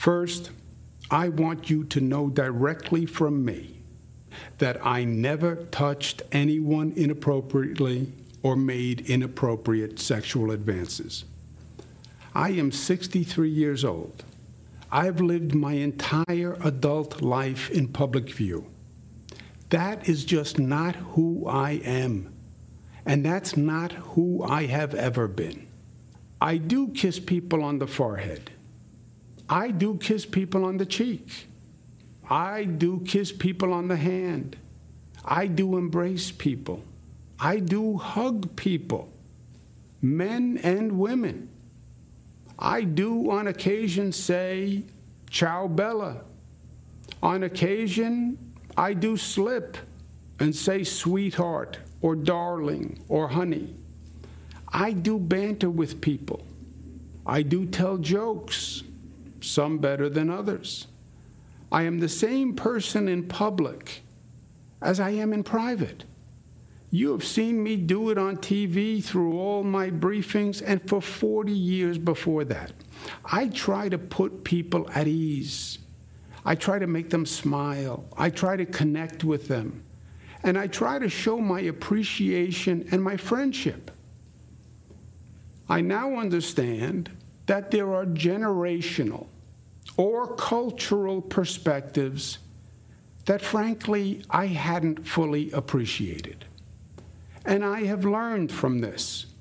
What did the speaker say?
First, I want you to know directly from me that I never touched anyone inappropriately or made inappropriate sexual advances. I am 63 years old. I've lived my entire adult life in public view. That is just not who I am, and that's not who I have ever been. I do kiss people on the forehead. I do kiss people on the cheek. I do kiss people on the hand. I do embrace people. I do hug people, men and women. I do on occasion say, "Ciao Bella." On occasion, I do slip and say sweetheart or darling or honey. I do banter with people. I do tell jokes, some better than others. I am the same person in public as I am in private. You have seen me do it on TV through all my briefings and for 40 years before that. I try to put people at ease. I try to make them smile. I try to connect with them. And I try to show my appreciation and my friendship. I now understand that there are generational or cultural perspectives that, frankly, I hadn't fully appreciated. And I have learned from this